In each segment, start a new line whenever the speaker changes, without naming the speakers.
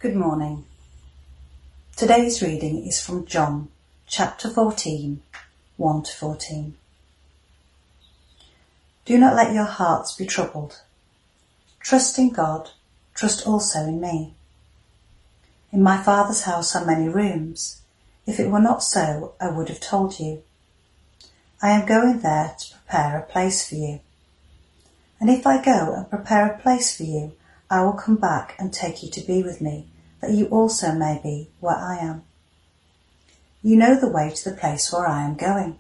Good morning. Today's reading is from John, chapter 14, 1-14. Do not let your hearts be troubled. Trust in God, trust also in me. In my Father's house are many rooms. If it were not so, I would have told you. I am going there to prepare a place for you. And if I go and prepare a place for you, I will come back and take you to be with me, that you also may be where I am. You know the way to the place where I am going.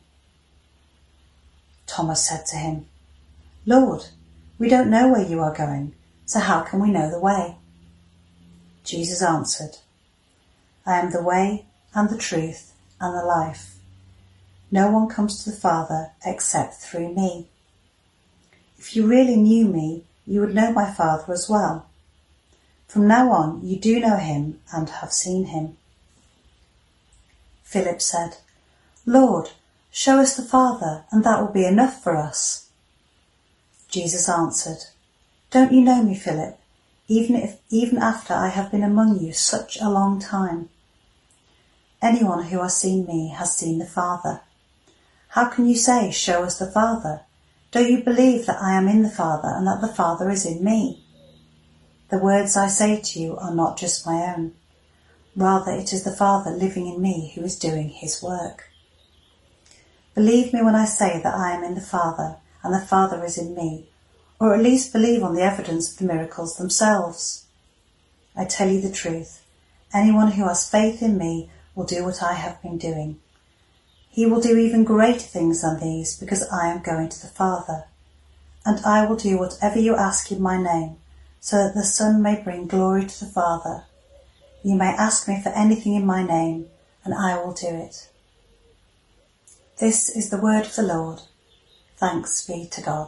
Thomas said to him, Lord, we don't know where you are going, so how can we know the way? Jesus answered, I am the way and the truth and the life. No one comes to the Father except through me. If you really knew me, you would know my Father as well. From now on, you do know him and have seen him. Philip said, Lord, show us the Father, and that will be enough for us. Jesus answered, Don't you know me, Philip, even after I have been among you such a long time? Anyone who has seen me has seen the Father. How can you say, Show us the Father? Don't you believe that I am in the Father and that the Father is in me? The words I say to you are not just my own. Rather, it is the Father living in me who is doing his work. Believe me when I say that I am in the Father and the Father is in me, or at least believe on the evidence of the miracles themselves. I tell you the truth. Anyone who has faith in me will do what I have been doing. He will do even greater things than these, because I am going to the Father. And I will do whatever you ask in my name, so that the Son may bring glory to the Father. You may ask me for anything in my name, and I will do it. This is the word of the Lord. Thanks be to God.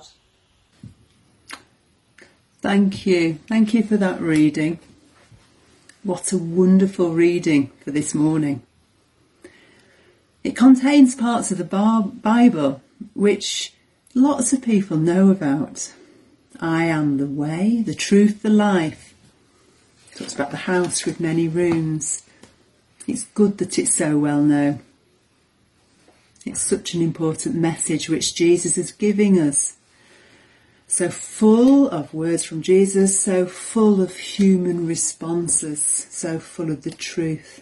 Thank you. Thank you for that reading. What a wonderful reading for this morning. It contains parts of the Bible which lots of people know about. I am the way, the truth, the life. It talks about the house with many rooms. It's good that it's so well known. It's such an important message which Jesus is giving us. So full of words from Jesus, so full of human responses, so full of the truth.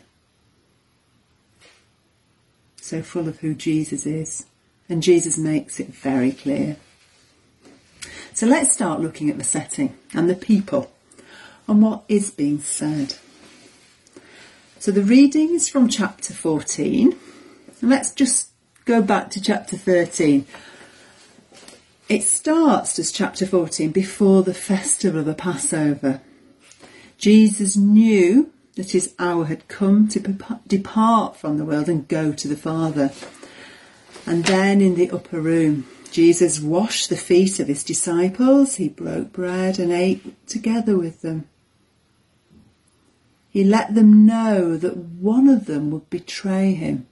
So full of who Jesus is. And Jesus makes it very clear. So let's start looking at the setting and the people and what is being said. So the reading is from chapter 14. And let's just go back to chapter 13. It starts as chapter 14 before the festival of the Passover. Jesus knew that his hour had come to depart from the world and go to the Father. And then in the upper room, Jesus washed the feet of his disciples. He broke bread and ate together with them. He let them know that one of them would betray him.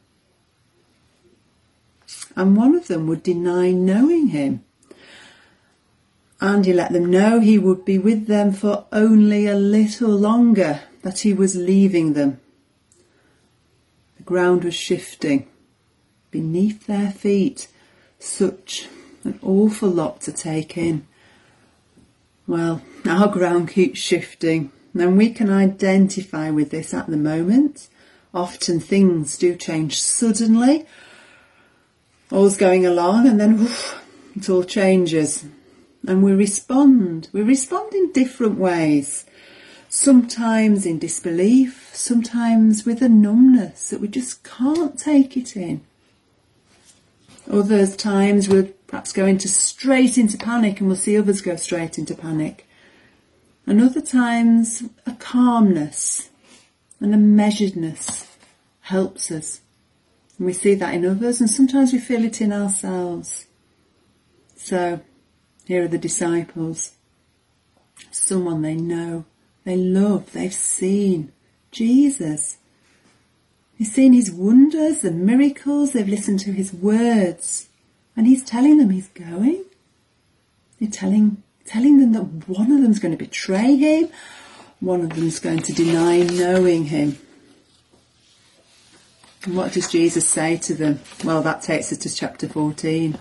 And one of them would deny knowing him. And he let them know he would be with them for only a little longer, that he was leaving them. The ground was shifting beneath their feet. Such an awful lot to take in. Well, our ground keeps shifting, and we can identify with this at the moment. Often things do change suddenly. All's going along, and then it all changes. And we respond. We respond in different ways. Sometimes in disbelief, sometimes with a numbness that we just can't take it in. Other times we're perhaps going straight into panic, and we'll see others go straight into panic. And other times a calmness and a measuredness helps us. And we see that in others, and sometimes we feel it in ourselves. So here are the disciples. Someone they know, they love, they've seen. Jesus. They've seen his wonders, the miracles, they've listened to his words. And he's telling them he's going. They're telling them that one of them's going to betray him. One of them is going to deny knowing him. And what does Jesus say to them? Well, that takes us to chapter 14.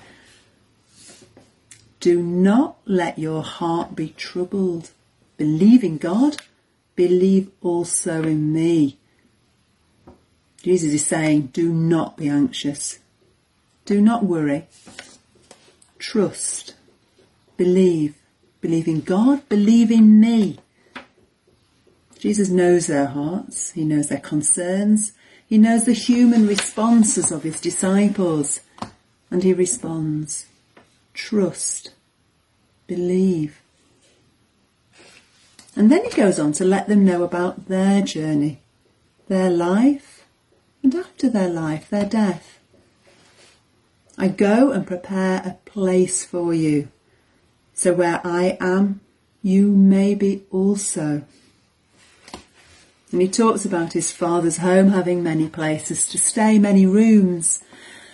Do not let your heart be troubled. Believe in God. Believe also in me. Jesus is saying, do not be anxious. Do not worry. Trust. Believe. Believe in God. Believe in me. Jesus knows their hearts. He knows their concerns. He knows the human responses of his disciples. And he responds, trust. Believe. And then he goes on to let them know about their journey, their life, and after their life, their death. I go and prepare a place for you, so where I am, you may be also. And he talks about his Father's home having many places to stay, many rooms.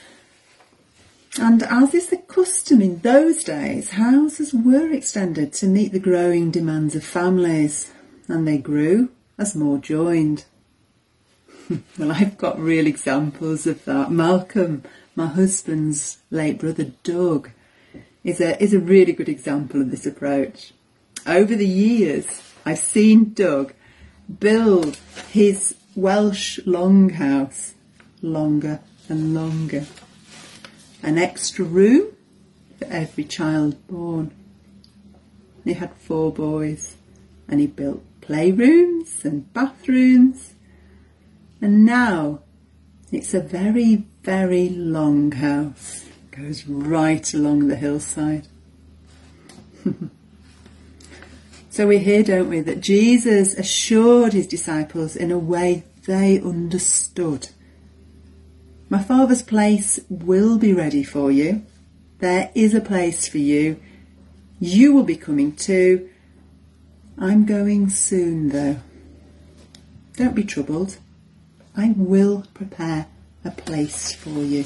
And as is the custom in those days, houses were extended to meet the growing demands of families, and they grew as more joined. Well, I've got real examples of that. Malcolm, my husband's late brother Doug, is a really good example of this approach. Over the years, I've seen Doug build his Welsh longhouse longer and longer. An extra room for every child born. He had 4 boys, and he built playrooms and bathrooms. And now it's a very, very long house. It goes right along the hillside. So we hear, don't we, that Jesus assured his disciples in a way they understood. My Father's place will be ready for you. There is a place for you. You will be coming too. I'm going soon, though. Don't be troubled. I will prepare a place for you.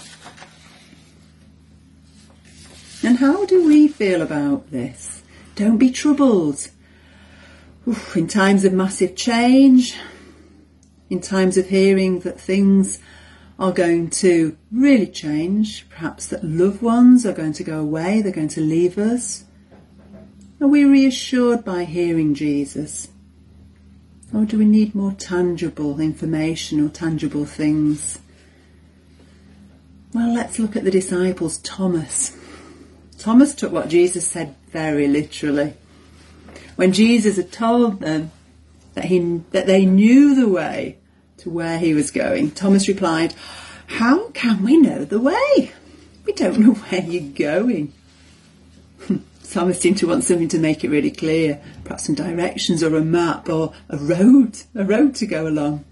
And how do we feel about this? Don't be troubled. In times of massive change, in times of hearing that things are going to really change, perhaps that loved ones are going to go away, they're going to leave us, are we reassured by hearing Jesus? Or do we need more tangible information or tangible things? Well, let's look at the disciples. Thomas took what Jesus said very literally. When Jesus had told them that they knew the way to where he was going, Thomas replied, "How can we know the way? We don't know where you're going." Thomas seemed to want something to make it really clear, perhaps some directions or a map or a road to go along.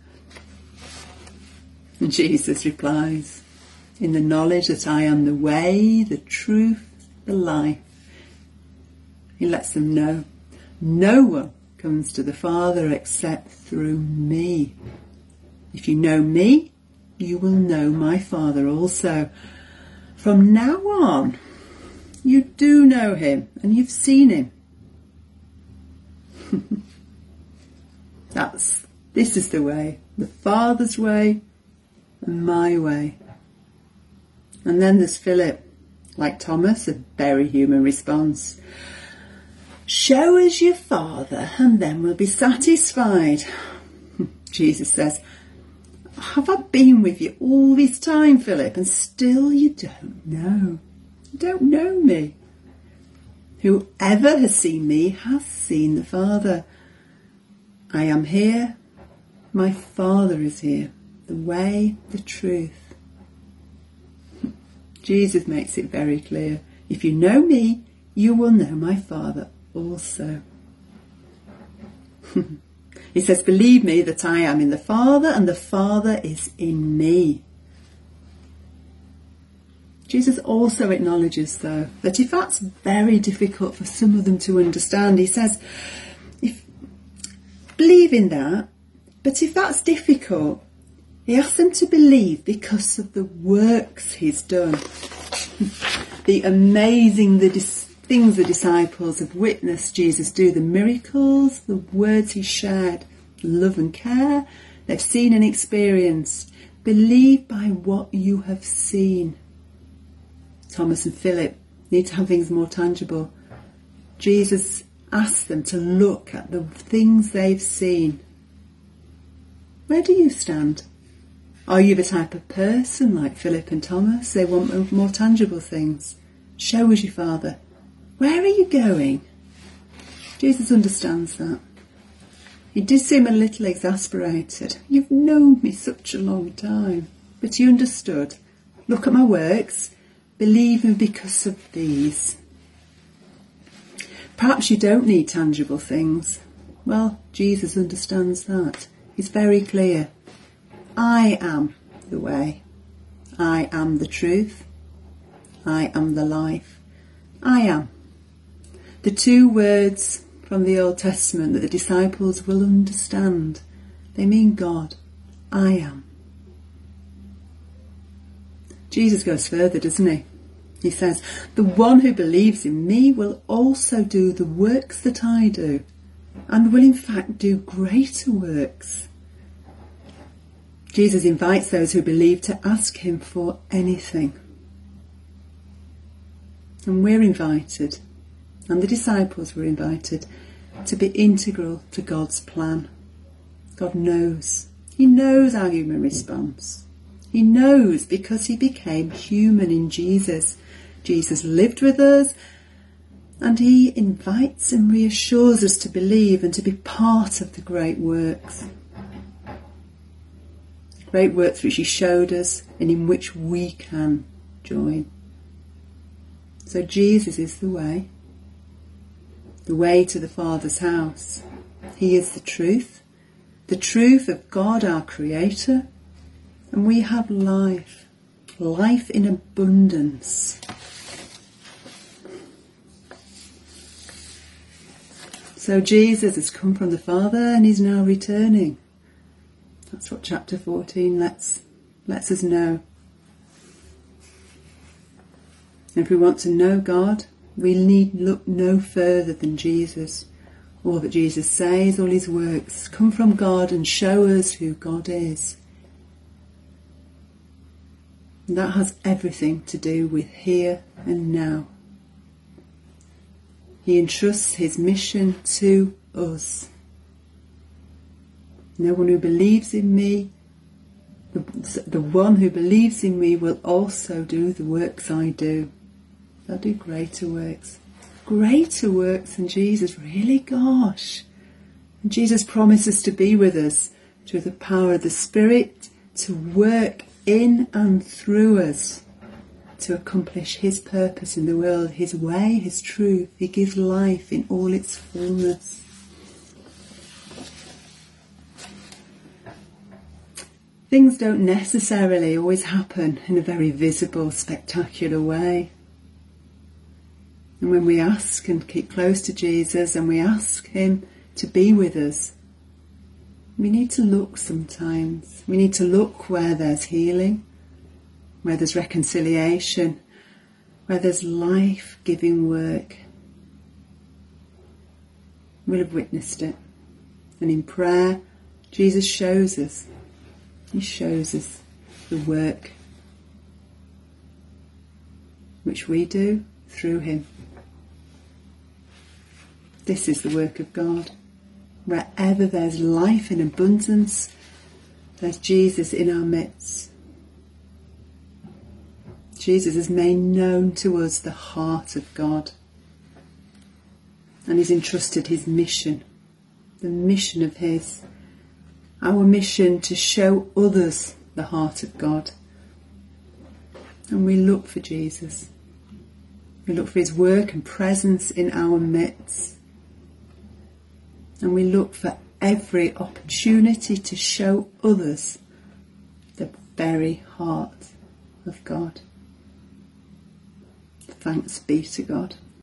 And Jesus replies, "In the knowledge that I am the way, the truth, the life." He lets them know no one comes to the Father except through me. If you know me, you will know my Father also. From now on, you do know him and you've seen him. This is the way, the Father's way and my way. And then there's Philip, like Thomas, a very human response. "Show us your Father and then we'll be satisfied." Jesus says, "Have I been with you all this time, Philip, and still you don't know? You don't know me. Whoever has seen me has seen the Father. I am here. My Father is here. The way, the truth." Jesus makes it very clear. If you know me, you will know my Father also. He says, "Believe me that I am in the Father and the Father is in me." Jesus also acknowledges, though, that if that's very difficult for some of them to understand, he says, believe in that, but if that's difficult, he asks them to believe because of the works he's done. The things the disciples have witnessed Jesus do, the miracles, the words he shared, love and care they've seen and experienced. Believe by what you have seen. Thomas and Philip need to have things more tangible. Jesus asked them to look at the things they've seen. Where do you stand? Are you the type of person like Philip and Thomas? They want more tangible things. Show us your Father. Where are you going? Jesus understands that. He did seem a little exasperated. You've known me such a long time. But he understood. Look at my works. Believe me because of these. Perhaps you don't need tangible things. Well, Jesus understands that. He's very clear. I am the way. I am the truth. I am the life. I am. The two words from the Old Testament that the disciples will understand. They mean God. I am. Jesus goes further, doesn't he? He says, the one who believes in me will also do the works that I do, and will in fact do greater works. Jesus invites those who believe to ask him for anything. And we're invited, and the disciples were invited, to be integral to God's plan. God knows. He knows our human response. He knows because he became human in Jesus. Jesus lived with us, and he invites and reassures us to believe and to be part of the great works. Great works which he showed us and in which we can join. So Jesus is the way to the Father's house. He is the truth of God our Creator, and we have life in abundance. So Jesus has come from the Father and he's now returning. That's what chapter 14 lets us know. And if we want to know God, we need look no further than Jesus. All that Jesus says, all his works, come from God and show us who God is. And that has everything to do with here and now. He entrusts his mission to us. No one who believes in me, the one who believes in me will also do the works I do. They'll do greater works. Greater works than Jesus, really? Gosh. And Jesus promises to be with us through the power of the Spirit, to work in and through us, to accomplish his purpose in the world, his way, his truth. He gives life in all its fullness. Things don't necessarily always happen in a very visible, spectacular way. And when we ask and keep close to Jesus and we ask him to be with us, we need to look sometimes. We need to look where there's healing, where there's reconciliation, where there's life-giving work. We'll have witnessed it. And in prayer, Jesus shows us. He shows us the work which we do through him. This is the work of God. Wherever there's life in abundance, there's Jesus in our midst. Jesus has made known to us the heart of God. And he's entrusted his mission, the mission of his. Our mission to show others the heart of God. And we look for Jesus. We look for his work and presence in our midst. And we look for every opportunity to show others the very heart of God. Thanks be to God.